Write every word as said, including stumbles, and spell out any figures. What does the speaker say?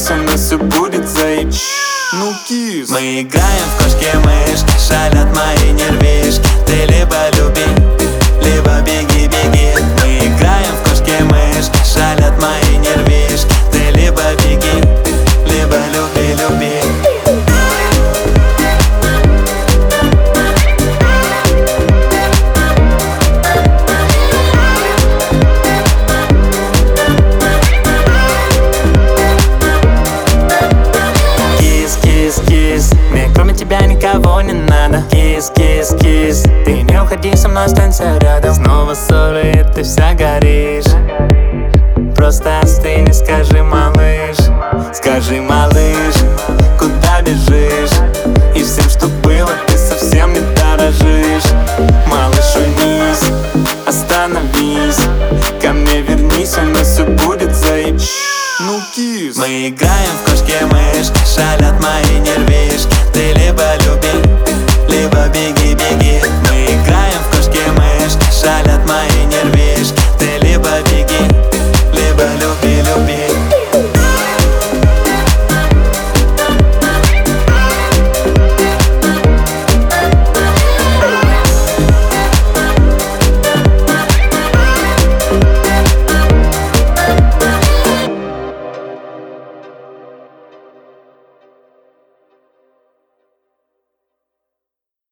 вернись, у нас все будет заеб. Ну, кис. Мы играем в кошки-мышки, шалят мои нервишки. Ты либо люби, либо беги, беги. Мы играем в кошки-мышки, шалят мои нервишки. Ты либо беги, либо люби, люби. Мне кроме тебя никого не надо. Кис, кис, кис. Ты не уходи со мной, останься рядом. Снова ссоры, и ты вся горишь. Просто остынь и скажи, малыш. Скажи, малыш, куда бежишь? И всем, что было, ты совсем не дорожишь. Малыш, уймись, остановись. Ко мне вернись, у нас все будет заеб. Ну, кис. Мы играем в кошки-мышки, шалят мои нервишки. Ты либо любишь,